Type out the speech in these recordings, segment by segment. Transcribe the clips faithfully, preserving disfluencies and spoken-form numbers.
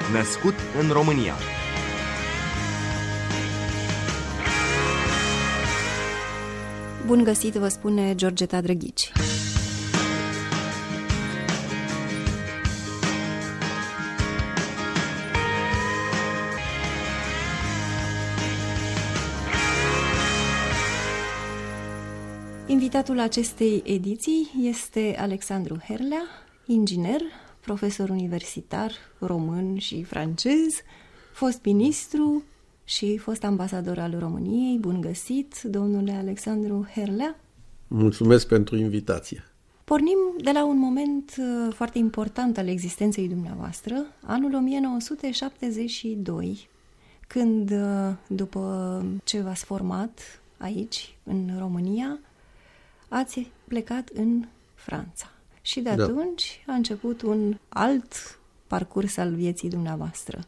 Născut în România. Bun găsit, vă spune Georgeta Drăghici. Invitatul acestei ediții este Alexandru Herlea, inginer, profesor universitar român și francez, fost ministru și fost ambasador al României. Bun găsit, domnule Alexandru Herlea. Mulțumesc pentru invitație. Pornim de la un moment foarte important al existenței dumneavoastră, anul o mie nouă sute șaptezeci și doi, când, după ce v-ați format aici, în România, ați plecat în Franța. Și de atunci da. a început un alt parcurs al vieții dumneavoastră.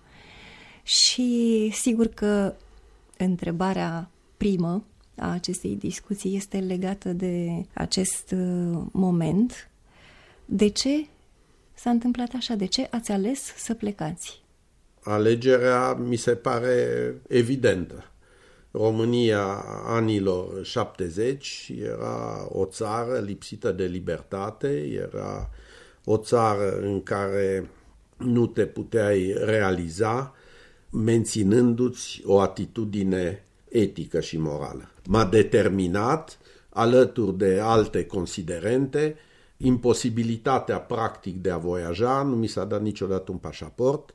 Și sigur că întrebarea primă a acestei discuții este legată de acest moment. De ce s-a întâmplat așa? De ce ați ales să plecați? Alegerea mi se pare evidentă. România anilor șaptezeci era o țară lipsită de libertate, era o țară în care nu te puteai realiza menținându-ți o atitudine etică și morală. M-a determinat, alături de alte considerente, imposibilitatea practic de a voiaja, nu mi s-a dat niciodată un pașaport.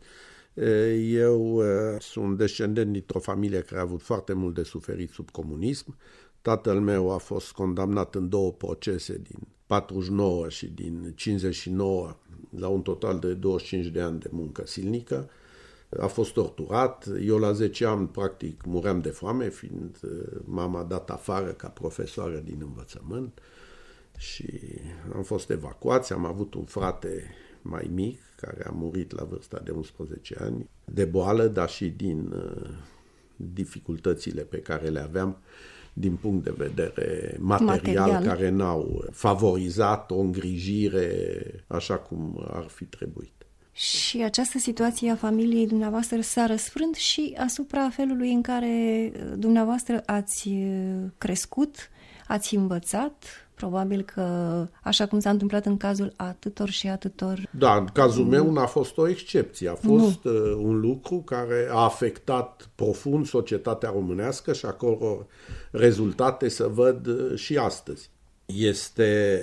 Eu sunt descendent dintr-o familie care a avut foarte mult de suferit sub comunism. Tatăl meu a fost condamnat în două procese din patruzeci și nouă și din cincizeci și nouă la un total de douăzeci și cinci de ani de muncă silnică. A fost torturat. Eu la zece ani practic muream de foame, fiind mama dat afară ca profesoară din învățământ și am fost evacuați. Am avut un frate mai mic, care a murit la vârsta de unsprezece ani, de boală, dar și din uh, dificultățile pe care le aveam din punct de vedere material, material, care n-au favorizat o îngrijire așa cum ar fi trebuit. Și această situație a familiei dumneavoastră s-a răsfrânt și asupra felului în care dumneavoastră ați crescut, ați învățat. Probabil că, așa cum s-a întâmplat în cazul atâtor și atâtor... Da, în cazul meu n-a fost o excepție. A fost nu. un lucru care a afectat profund societatea românească și acolo rezultate se văd și astăzi. Este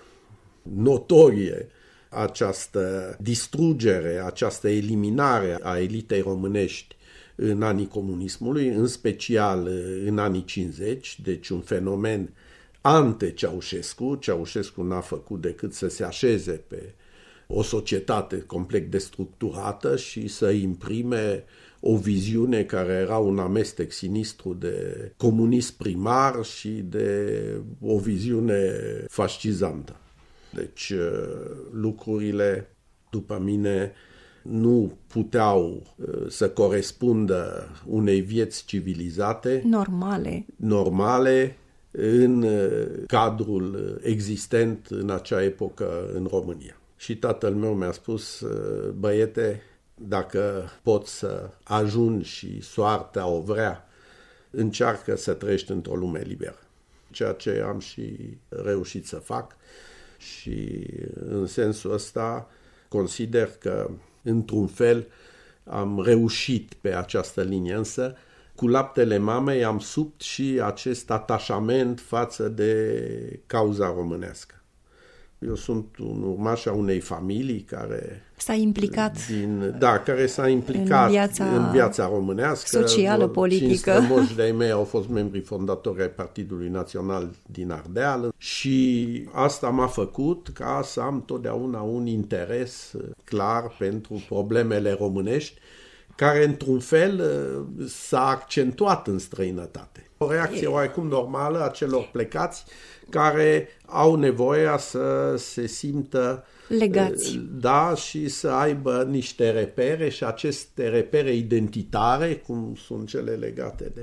notorie această distrugere, această eliminare a elitei românești în anii comunismului, în special în anii cincizeci, deci un fenomen ante-Ceaușescu. Ceaușescu n-a făcut decât să se așeze pe o societate complet destructurată și să imprime o viziune care era un amestec sinistru de comunism primar și de o viziune fascizantă. Deci lucrurile, după mine, nu puteau să corespundă unei vieți civilizate, normale, normale, în cadrul existent în acea epocă în România. Și tatăl meu mi-a spus: băiete, dacă poți să ajungi și soarta o vrea, încearcă să trăiești într-o lume liberă. Ceea ce am și reușit să fac și în sensul ăsta consider că într-un fel am reușit pe această linie, însă cu laptele mamei am subt și acest atașament față de cauza românească. Eu sunt un urmaș a unei familii care s-a implicat, din, da, care s-a implicat în viața, în viața românească. Socială, politică. Cinci strămoși de-ai mei au fost membri fondatori ai Partidului Național din Ardeal și asta m-a făcut ca să am totdeauna un interes clar pentru problemele românești, care într-un fel s-a accentuat în străinătate. O reacție oarecum normală a celor plecați care au nevoia să se simtă legați. Da, și să aibă niște repere și aceste repere identitare, cum sunt cele legate de...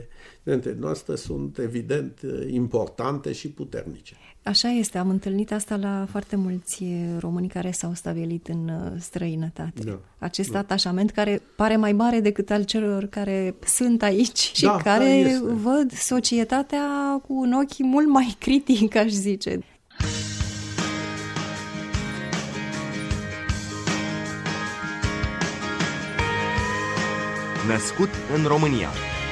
Studenții noastre sunt evident importante și puternice. Așa este, am întâlnit asta la foarte mulți români care s-au stabilit în străinătate. Da, Acest da. atașament care pare mai mare decât al celor care sunt aici și da, care da, văd societatea cu un ochi mult mai critic, aș zice. Născut în România.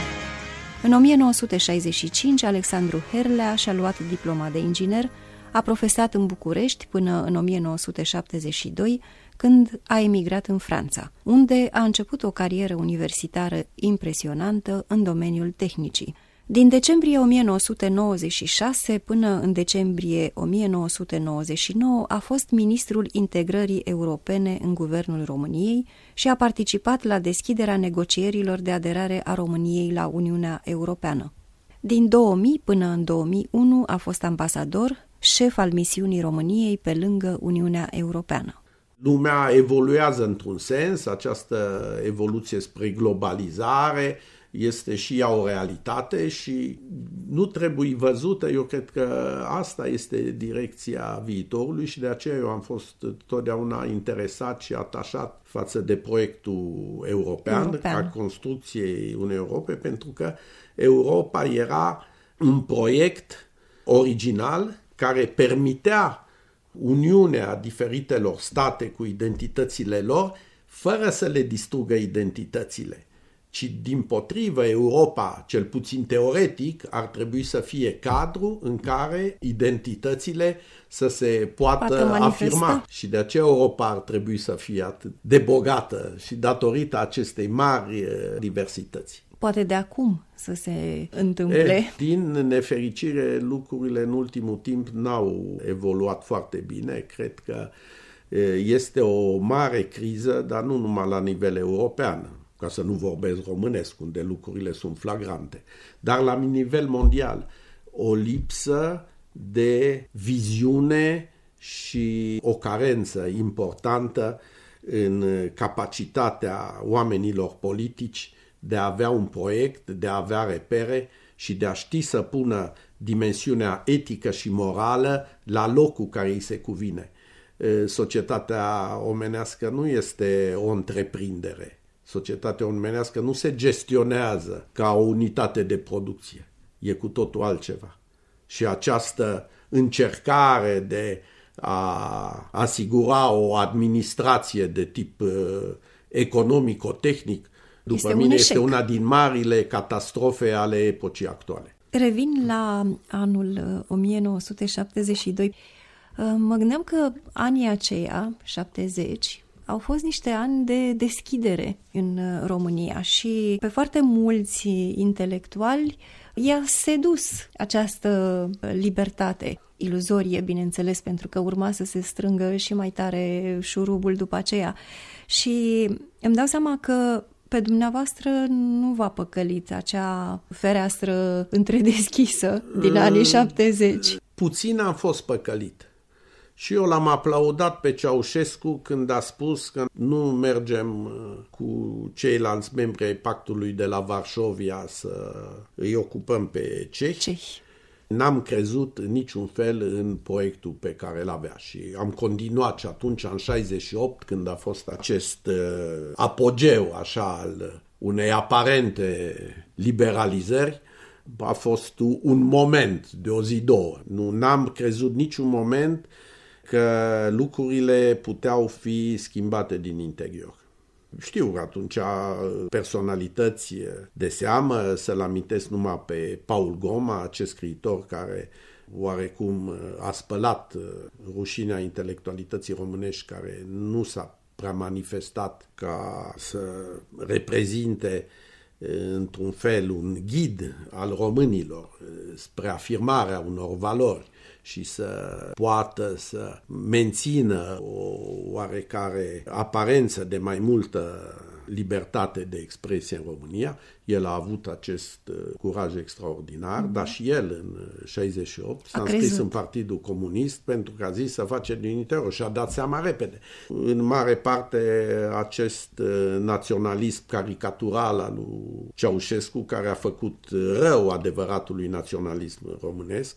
În o mie nouă sute șaizeci și cinci, Alexandru Herlea și-a luat diploma de inginer, a profesat în București până în o mie nouă sute șaptezeci și doi, când a emigrat în Franța, unde a început o carieră universitară impresionantă în domeniul tehnicii. Din decembrie o mie nouă sute nouăzeci și șase până în decembrie o mie nouă sute nouăzeci și nouă a fost ministrul integrării europene în Guvernul României și a participat la deschiderea negocierilor de aderare a României la Uniunea Europeană. Din două mii până în două mii unu a fost ambasador, șef al misiunii României pe lângă Uniunea Europeană. Lumea evoluează într-un sens, această evoluție spre globalizare este și ea o realitate și nu trebuie văzută. Eu cred că asta este direcția viitorului și de aceea eu am fost totdeauna interesat și atașat față de proiectul european, european. al construcției unei Europe, pentru că Europa era un proiect original care permitea uniunea diferitelor state cu identitățile lor fără să le distrugă identitățile, ci dimpotrivă Europa, cel puțin teoretic, ar trebui să fie cadru în care identitățile să se poată afirma. Și de aceea Europa ar trebui să fie atât de bogată și datorită acestei mari diversități. Poate de acum să se întâmple. E, din nefericire, lucrurile în ultimul timp n-au evoluat foarte bine. Cred că este o mare criză, dar nu numai la nivel european, ca să nu vorbesc românesc, unde lucrurile sunt flagrante, dar la nivel mondial, o lipsă de viziune și o carență importantă în capacitatea oamenilor politici de a avea un proiect, de a avea repere și de a ști să pună dimensiunea etică și morală la locul care îi se cuvine. Societatea omenească nu este o întreprindere. Societatea omenească nu se gestionează ca o unitate de producție. E cu totul altceva. Și această încercare de a asigura o administrație de tip economico-tehnic, după este mine, un este una din marile catastrofe ale epocii actuale. Revin la anul o mie nouă sute șaptezeci și doi. Mă gândeam că anii aceia, șaptezeci, au fost niște ani de deschidere în România și pe foarte mulți intelectuali i-a sedus această libertate iluzorie, bineînțeles, pentru că urma să se strângă și mai tare șurubul după aceea. Și îmi dau seama că pe dumneavoastră nu v-a păcălit acea fereastră întredeschisă din anii șaptezeci. Puțin am fost păcălit. Și eu l-am aplaudat pe Ceaușescu când a spus că nu mergem cu ceilalți membri ai pactului de la Varșovia să îi ocupăm pe cehi. cehi. N-am crezut în niciun fel în proiectul pe care l-avea și am continuat și atunci, în șaizeci și opt, când a fost acest uh, apogeu așa al unei aparente liberalizări, a fost un moment de o zi, două. Nu, n-am crezut niciun moment că lucrurile puteau fi schimbate din interior. Știu că atunci personalități de seamă, să-l amintesc numai pe Paul Goma, acest scriitor care oarecum a spălat rușinea intelectualității românești, care nu s-a prea manifestat ca să reprezinte într-un fel un ghid al românilor spre afirmarea unor valori și să poată să mențină o oarecare aparență de mai multă libertate de expresie în România. El a avut acest curaj extraordinar, mm-hmm. dar și el în șaizeci și opt s-a înscris în Partidul Comunist pentru că a zis să face din interior și a dat seama repede. În mare parte acest naționalism caricatural al lui Ceaușescu, care a făcut rău adevăratului naționalism românesc,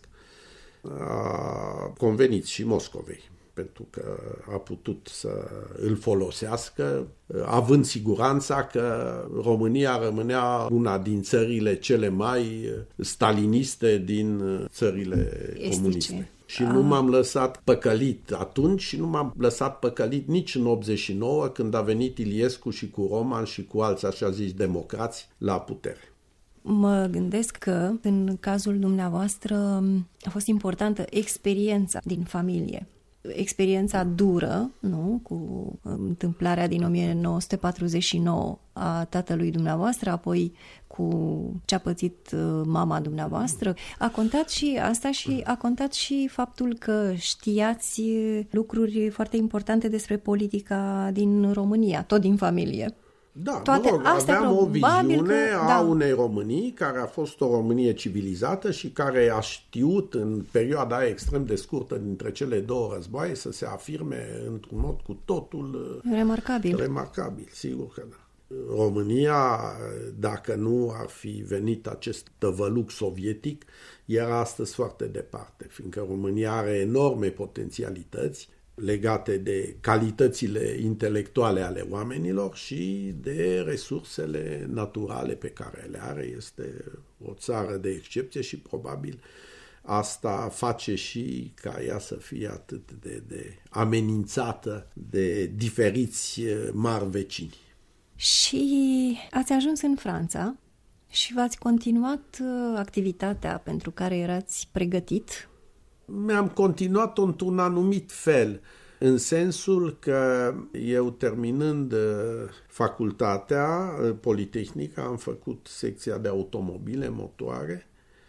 a convenit și Moscovei, pentru că a putut să îl folosească, având siguranța că România rămânea una din țările cele mai staliniste din țările Estice. Comuniste. Și nu m-am lăsat păcălit atunci și nu m-am lăsat păcălit nici în optzeci și nouă, când a venit Iliescu și cu Roman și cu alți așa zis democrați la putere. Mă gândesc că în cazul dumneavoastră a fost importantă experiența din familie. Experiența dură, nu, cu întâmplarea din o mie nouă sute patruzeci și nouă a tatălui dumneavoastră, apoi cu ce a pățit mama dumneavoastră. A contat și asta și a contat și faptul că știați lucruri foarte importante despre politica din România, tot din familie. Da, toate mă rog, astea aveam o viziune că, a da. unei Românii care a fost o Românie civilizată și care a știut în perioada aia extrem de scurtă dintre cele două războaie să se afirme într-un mod cu totul remarcabil. Remarcabil, sigur că da. România, dacă nu ar fi venit acest tăvăluc sovietic, era astăzi foarte departe, fiindcă România are enorme potențialități legate de calitățile intelectuale ale oamenilor și de resursele naturale pe care le are. Este o țară de excepție și probabil asta face și ca ea să fie atât de, de amenințată de diferiți mari vecini. Și ați ajuns în Franța și v-ați continuat activitatea pentru care erați pregătit? Mi-am continuat-o într-un anumit fel, în sensul că eu, terminând facultatea Politehnică, am făcut secția de automobile, motoare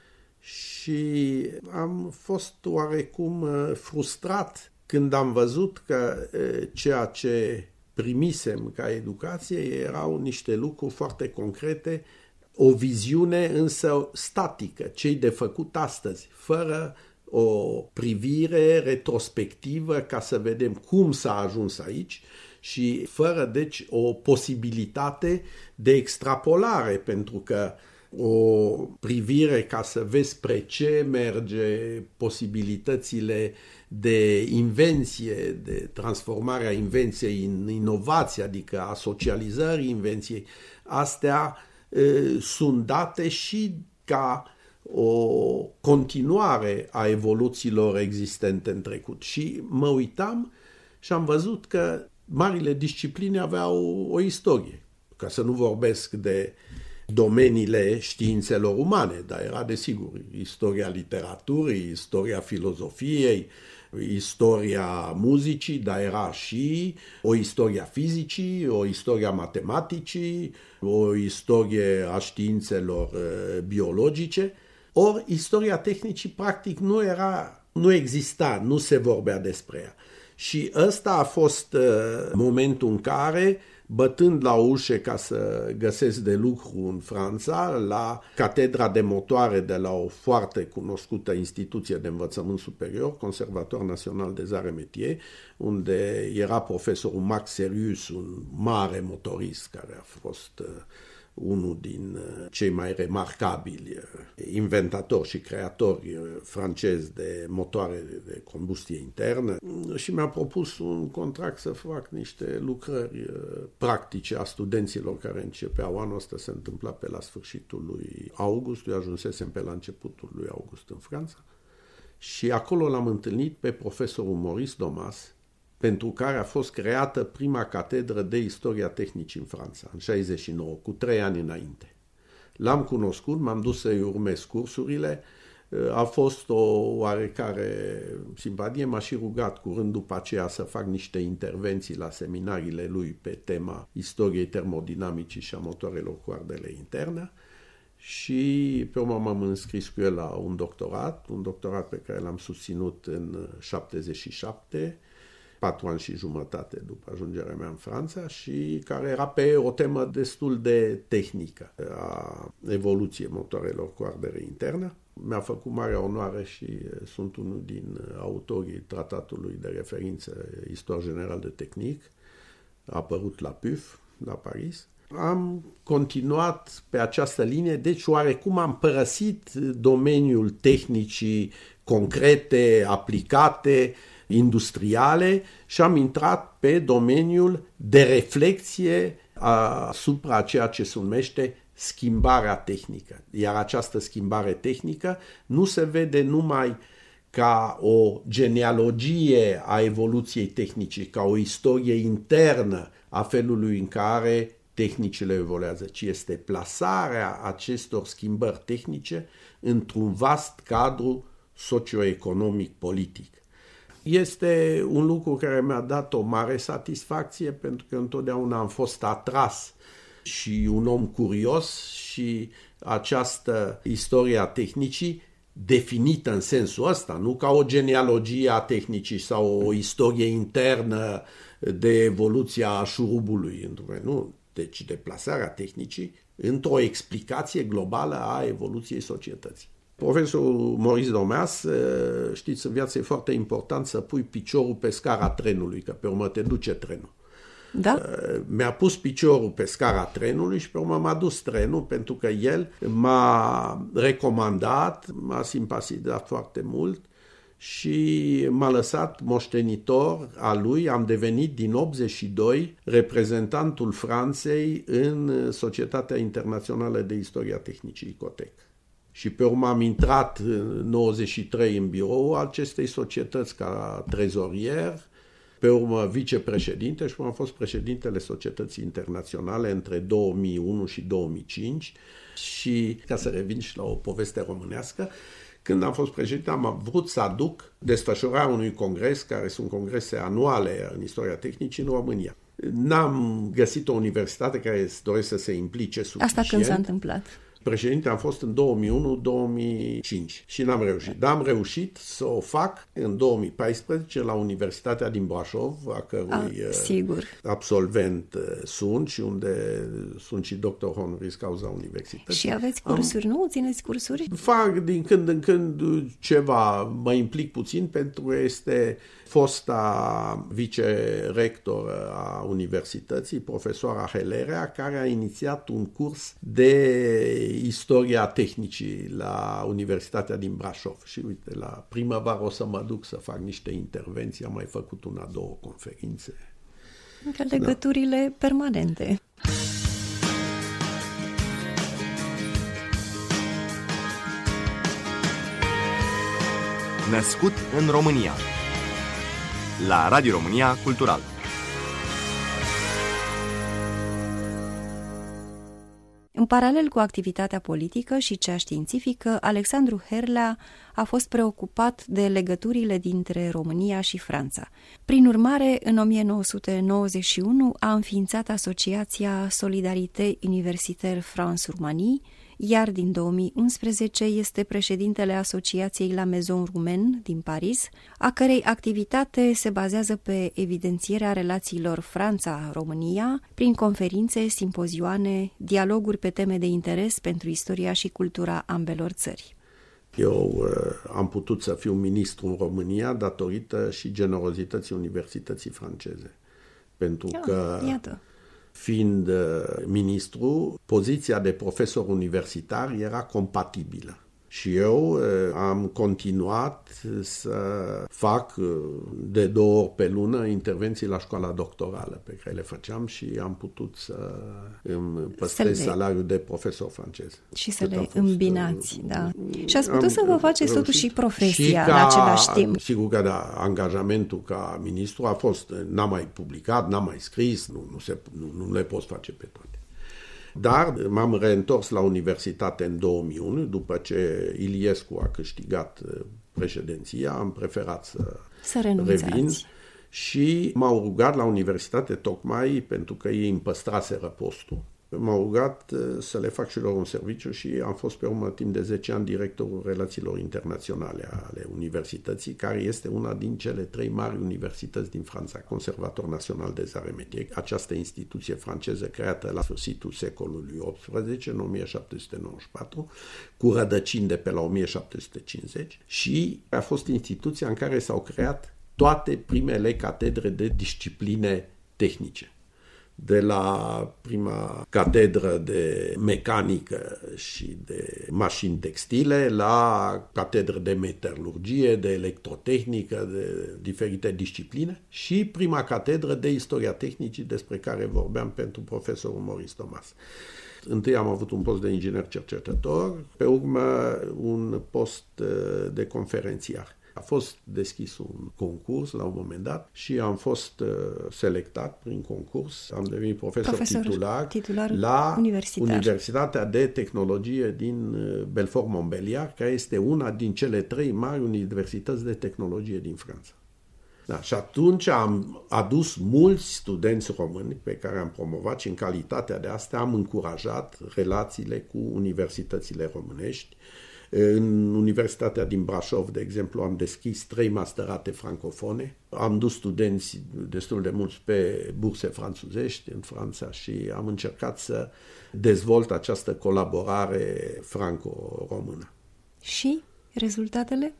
și am fost oarecum frustrat când am văzut că ceea ce primisem ca educație erau niște lucruri foarte concrete, o viziune însă statică, ce-i de făcut astăzi, fără o privire retrospectivă ca să vedem cum s-a ajuns aici și fără, deci, o posibilitate de extrapolare, pentru că o privire ca să vezi spre ce merge posibilitățile de invenție, de transformarea invenției în inovație, adică a socializării invenției, astea e, sunt date și ca o continuare a evoluțiilor existente în trecut. Și mă uitam și am văzut că marile discipline aveau o istorie. Ca să nu vorbesc de domeniile științelor umane, dar era desigur istoria literaturii, istoria filozofiei, istoria muzicii, dar era și o istoria fizicii, o istoria matematicii, o istorie a științelor biologice. Ori istoria tehnicii practic nu era, nu exista, nu se vorbea despre ea. Și ăsta a fost uh, momentul în care, bătând la ușe ca să găsesc de lucru în Franța, la catedra de motoare de la o foarte cunoscută instituție de învățământ superior, Conservatoire National des Arts et Métiers, unde era profesorul Max Serius, un mare motorist care a fost uh, unul din cei mai remarcabili inventatori și creatori francezi de motoare de combustie internă, și mi-a propus un contract să fac niște lucrări practice a studenților care începeau. Anul ăsta se întâmpla pe la sfârșitul lui august, eu ajunsesem pe la începutul lui august în Franța, și acolo l-am întâlnit pe profesorul Maurice Domas, pentru care a fost creată prima catedră de istoria tehnicii în Franța, în șaizeci și nouă, cu trei ani înainte. L-am cunoscut, m-am dus să-i urmez cursurile, a fost o oarecare simpatie, m-a și rugat curând după aceea să fac niște intervenții la seminariile lui pe tema istoriei termodinamicii și a motoarelor cu ardere internă, și pe urmă m-am înscris cu el la un doctorat, un doctorat pe care l-am susținut în șaptezeci și șapte, patru ani și jumătate după ajungerea mea în Franța, și care era pe o temă destul de tehnică a evoluției motoarelor cu ardere internă. Mi-a făcut mare onoare și sunt unul din autorii tratatului de referință Histoire Generală de Tehnic, a apărut la P U F, la Paris. Am continuat pe această linie, deci oarecum am părăsit domeniul tehnicii concrete, aplicate, industriale și am intrat pe domeniul de reflexie asupra ceea ce se numește schimbarea tehnică. Iar această schimbare tehnică nu se vede numai ca o genealogie a evoluției tehnice, ca o istorie internă a felului în care tehnicile evoluează, ci este plasarea acestor schimbări tehnice într-un vast cadru socioeconomic politic. Este un lucru care mi-a dat o mare satisfacție, pentru că întotdeauna am fost atras și un om curios și această istorie a tehnicii definită în sensul ăsta, nu ca o genealogie a tehnicii sau o istorie internă de evoluția a șurubului, nu, deci deplasarea tehnicii într-o explicație globală a evoluției societății. Profesorul Maurice Domeas, știți, în viață e foarte important să pui piciorul pe scara trenului, că pe urmă te duce trenul. Da? Mi-a pus piciorul pe scara trenului și pe urmă m-a dus trenul, pentru că el m-a recomandat, m-a simpatizat foarte mult și m-a lăsat moștenitor al lui. Am devenit din optzeci și doi reprezentantul Franței în Societatea Internațională de Istoria Tehnicii, ICOTEC. Și pe urmă am intrat în nouăzeci și trei în biroul acestei societăți ca trezorier, pe urmă vicepreședinte și am fost președintele Societății Internaționale între două mii unu și două mii cinci. Și ca să revin și la o poveste românească, când am fost președinte am vrut să aduc desfășurarea unui congres, care sunt congrese anuale în istoria tehnicii în România. N-am găsit o universitate care dorește să se implice suficient. Asta când s-a întâmplat? Președinte am fost în două mii unu două mii cinci și n-am reușit. Dar am reușit să o fac în două mii paisprezece la Universitatea din Brașov, a cărui a, sigur. absolvent sunt și unde sunt și doctor honoris causa universității. Și aveți cursuri, am... nu? Țineți cursuri? Fac din când în când ceva, mă implic puțin, pentru că este fosta vicerector a universității, profesoara Helerea, care a inițiat un curs de istoria tehnicii la Universitatea din Brașov. Și uite, la primăvară o să mă duc să fac niște intervenții, am mai făcut una, două conferințe. Ca legăturile da. permanente. Născut în România, la Radio România Cultural. În paralel cu activitatea politică și cea științifică, Alexandru Herlea a fost preocupat de legăturile dintre România și Franța. Prin urmare, în o mie nouă sute nouăzeci și unu a înființat Asociația Solidarité Universitaire France-Roumanie, iar din două mii unsprezece este președintele Asociației La Maison Roumaine din Paris, a cărei activitate se bazează pe evidențierea relațiilor Franța-România prin conferințe, simpozioane, dialoguri pe teme de interes pentru istoria și cultura ambelor țări. Eu uh, am putut să fiu ministru în România datorită și generozității Universității franceze, pentru oh, că... Iată. Fiind ministru, poziția de profesor universitar era compatibilă. Și eu am continuat să fac de două ori pe lună intervenții la școala doctorală pe care le făceam și am putut să îmi păstrez le... salariul de profesor francez. Și să le fost, îmbinați, da. Și ați putut să vă faceți totuși și profesia și ca, în același timp. Sigur că da, angajamentul ca ministru a fost, n-am mai publicat, n-am mai scris, nu, nu, se, nu, nu le poți face pe toate. Dar m-am reîntors la universitate în două mii unu, după ce Iliescu a câștigat președinția, am preferat să, să revin și m-au rugat la universitate tocmai pentru că ei îmi păstraseră postul M-au rugat să le fac și lor un serviciu și am fost pe urmă timp de zece ani directorul relațiilor internaționale ale universității, care este una din cele trei mari universități din Franța, Conservator Național des Arts et Métiers, această instituție franceză creată la sfârșitul secolului optsprezece, în o mie șapte sute nouăzeci și patru, cu rădăcini de pe la o mie șapte sute cincizeci, și a fost instituția în care s-au creat toate primele catedre de discipline tehnice. De la prima catedră de mecanică și de mașini textile, la catedră de metalurgie, de electrotehnică, de diferite discipline, și prima catedră de istoria tehnicii, despre care vorbeam pentru profesorul Maurice Thomas. Întâi am avut un post de inginer cercetător, pe urmă un post de conferențiar. A fost deschis un concurs la un moment dat și am fost uh, selectat prin concurs. Am devenit profesor, profesor titular, titular la universitar. Universitatea de Tehnologie din Belfort-Montbéliard, care este una din cele trei mari universități de tehnologie din Franța. Da, și atunci am adus mulți studenți români pe care am promovat și în calitatea de asta am încurajat relațiile cu universitățile românești. În Universitatea din Brașov, de exemplu, am deschis trei masterate francofone. Am dus studenți destul de mulți pe burse franțuzești în Franța și am încercat să dezvolt această colaborare franco-română. Și rezultatele?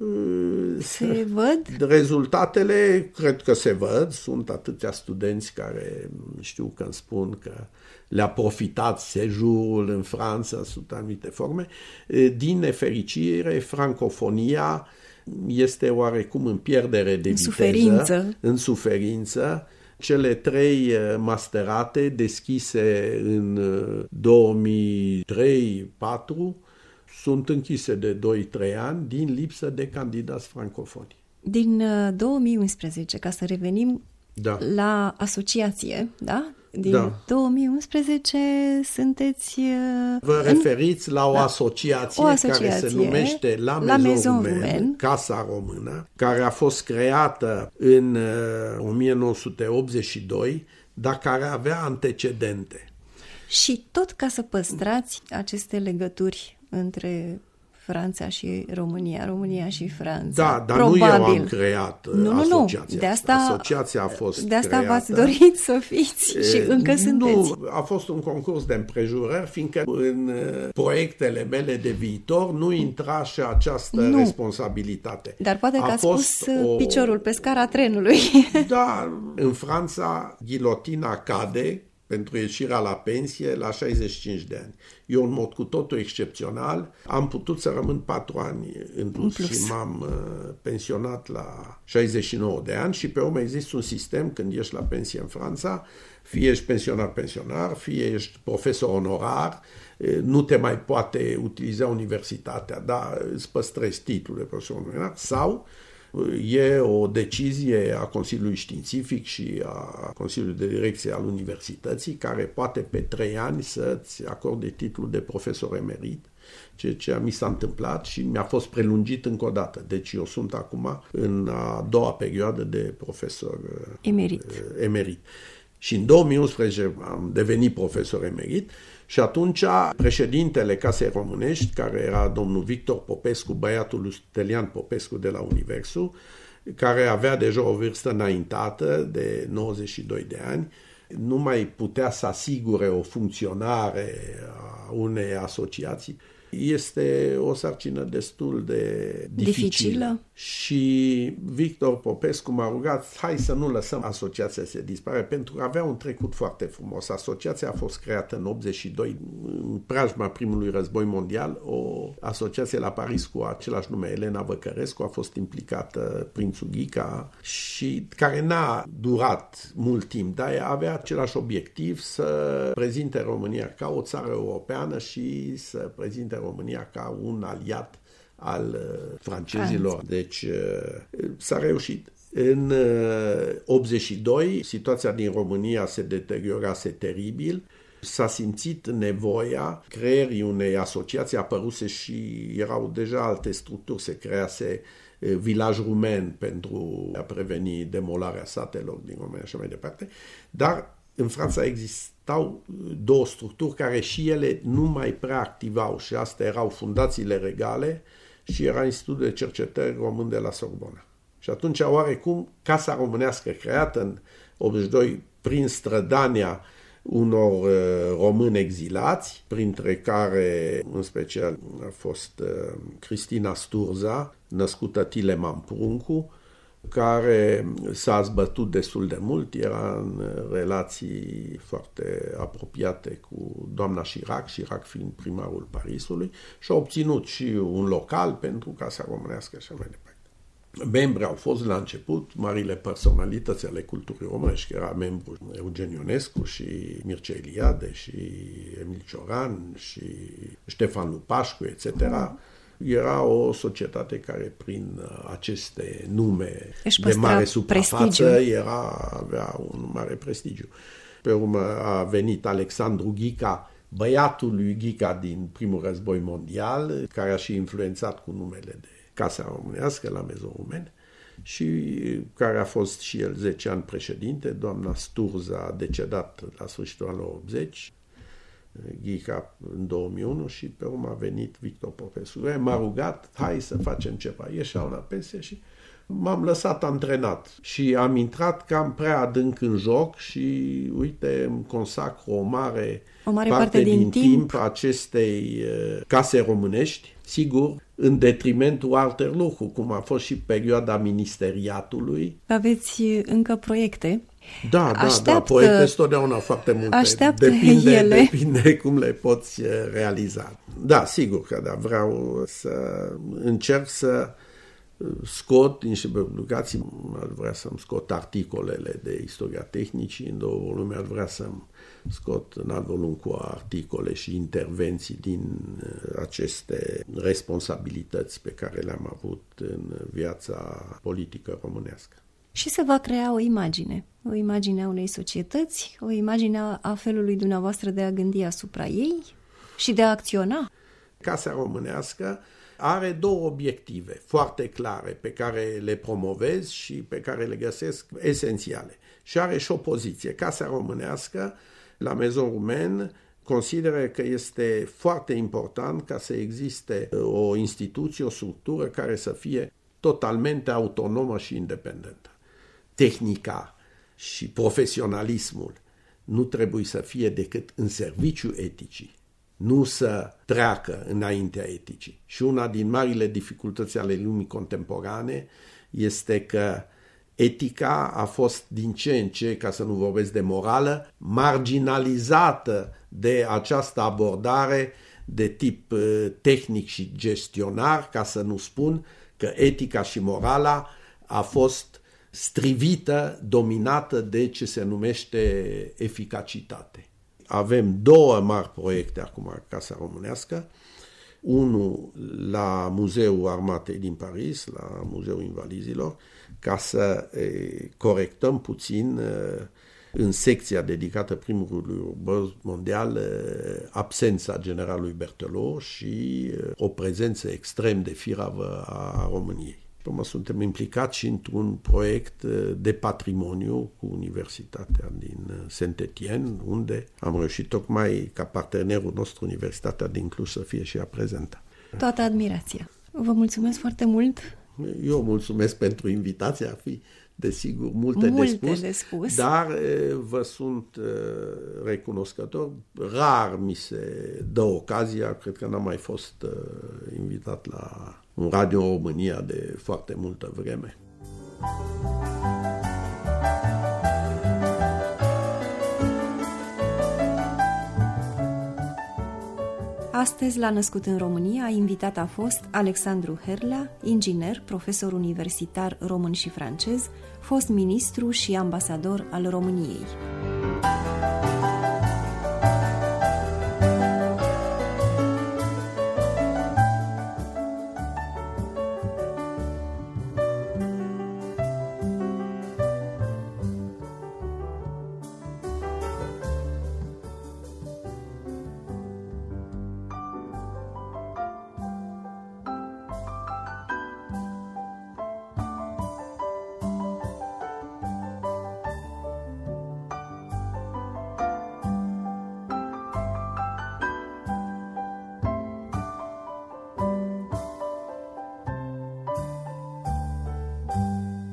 Se văd? Rezultatele cred că se văd. Sunt atâția studenți care știu că îmi spun că le-a profitat sejurul în Franța sub anumite forme. Din nefericire, francofonia este oarecum în pierdere de viteză, suferință. în suferință. Cele trei masterate deschise în două mii trei patru sunt închise de doi trei ani din lipsă de candidați francofoni. Din două mii unsprezece, ca să revenim da. la asociație, da? Din da. două mii unsprezece sunteți... Vă în... referiți la o asociație, o asociație care se numește La Maison, La Maison Romaine, Romaine, Casa Română, care a fost creată în o mie nouă sute optzeci și doi, dar care avea antecedente. Și tot ca să păstrați aceste legături între Franța și România, România și Franța. Da, dar probabil. Nu eu am creat nu, nu, asociația. Nu, de asta, asociația a fost De asta creată. v-ați dorit să fiți și încă nu, sunteți. Nu, a fost un concurs de împrejurări, fiindcă în proiectele mele de viitor nu intra și această nu. responsabilitate. Dar poate că a ați fost pus o... piciorul pe scara trenului. Da, în Franța ghilotina cade pentru ieșirea la pensie la șaizeci și cinci de ani. Eu, în mod cu totul excepțional, am putut să rămân patru ani în plus, în plus. și m-am uh, pensionat la șaizeci și nouă de ani și pe urmă există un sistem când ești la pensie în Franța, fie ești pensionar-pensionar, fie ești profesor onorar, uh, nu te mai poate utiliza universitatea, dar îți păstrezi titlul de profesor onorar, sau e o decizie a Consiliului Științific și a Consiliului de Direcție al Universității care poate pe trei ani să-ți acorde titlul de profesor emerit, ceea ce mi s-a întâmplat și mi-a fost prelungit încă o dată. Deci eu sunt acum în a doua perioadă de profesor emerit. emerit. Și în două mii unsprezece am devenit profesor emerit și atunci președintele Casei Românești, care era domnul Victor Popescu, băiatul lui Stelian Popescu de la Universul, care avea deja o vârstă înaintată de nouăzeci și doi de ani, nu mai putea să asigure o funcționare a unei asociații. Este o sarcină destul de dificilă. dificilă. Și Victor Popescu m-a rugat, hai să nu lăsăm asociația să dispare, pentru că avea un trecut foarte frumos. Asociația a fost creată în optzeci și doi, în preajma primului război mondial. O asociație la Paris cu același nume, Elena Văcărescu, a fost implicată prințul Ghica și care n-a durat mult timp, dar avea același obiectiv, să prezinte România ca o țară europeană și să prezinte România ca un aliat al francezilor. Franța. Deci s-a reușit. În optzeci și doi, situația din România se deteriorase teribil. S-a simțit nevoia creării unei asociații, apăruse și erau deja alte structuri, se crease Village Rumen pentru a preveni demolarea satelor din România și mai departe, dar în Franța exista existau două structuri care și ele nu mai prea activau și astea erau fundațiile regale și era Institutul de Cercetări Român de la Sorbona. Și atunci, oarecum, Casa Românească, creată în optzeci și doi prin strădania unor uh, români exilați, printre care, în special, a fost uh, Cristina Sturza, născută Tileman Pruncu, care s-a zbătut destul de mult, era în relații foarte apropiate cu doamna Chirac, Chirac fiind primarul Parisului, și a obținut și un local pentru Casa Românească și mai departe. Membri au fost la început marile personalități ale culturii românești, era membru Eugen Ionescu și Mircea Eliade și Emil Cioran și Ștefan Lupașcu, et cetera. Era o societate care, prin aceste nume de mare suprafață, era, avea un mare prestigiu. Pe urmă a venit Alexandru Ghica, băiatul lui Ghica din primul război mondial, care a și influențat cu numele de Casa Românească la Maison Romaine și care a fost și el zece ani președinte. Doamna Sturza a decedat la sfârșitul anilor optzeci, Ghica în două mii unu, și pe urmă a venit Victor Popescu. M-a rugat, hai să facem ceva. Ieșeau la pensie și m-am lăsat antrenat și am intrat cam prea adânc în joc și, uite, îmi consacru o mare, o mare parte, parte din, din timp, timp acestei uh, case românești, sigur, în detrimentul altor lucruri, cum a fost și perioada ministeriatului. Aveți încă proiecte? Da, da, Așteaptă, da, proiecte sunt totdeauna foarte multe. Așteaptă depinde, ele. depinde cum le poți realiza. Da, sigur că da, vreau să încerc să scot niște publicații, aș vrea să-mi scot articolele de istoria tehnicii, în două volume aș vrea să-mi scot în alt volum cu articole și intervenții din aceste responsabilități pe care le-am avut în viața politică românească. Și se va crea o imagine, o imagine a unei societăți, o imagine a felului dumneavoastră de a gândi asupra ei și de a acționa. Casa Românească are două obiective foarte clare pe care le promovez și pe care le găsesc esențiale. Și are și o poziție. Casa Românească, la Maison Romaine, consideră că este foarte important ca să existe o instituție, o structură care să fie totalmente autonomă și independentă. Tehnica și profesionalismul nu trebuie să fie decât în serviciul eticii, nu să treacă înaintea eticii. Și una din marile dificultăți ale lumii contemporane este că etica a fost din ce în ce, ca să nu vorbesc de morală, marginalizată de această abordare de tip tehnic și gestionar, ca să nu spun că etica și morala a fost strivită, dominată de ce se numește eficacitate. Avem două mari proiecte acum, Casa Românească, unul la Muzeul Armatei din Paris, la Muzeul Invalizilor, ca să e, corectăm puțin e, în secția dedicată primului război mondial e, absența generalului Berthelot și e, o prezență extrem de firavă a României. Mă suntem implicați și într-un proiect de patrimoniu cu Universitatea din Saint-Étienne, unde am reușit tocmai ca partenerul nostru, Universitatea din Cluj, să fie și ea prezentă. Toată admirația. Vă mulțumesc foarte mult. Eu mulțumesc pentru invitație, ar fi desigur multe, multe de, spus, de spus, dar vă sunt recunoscător. Rar mi se dă ocazia, cred că n-am mai fost invitat la un radio în România de foarte multă vreme. Astăzi, la Născut în România, invitat a fost Alexandru Herlea, inginer, profesor universitar român și francez, fost ministru și ambasador al României.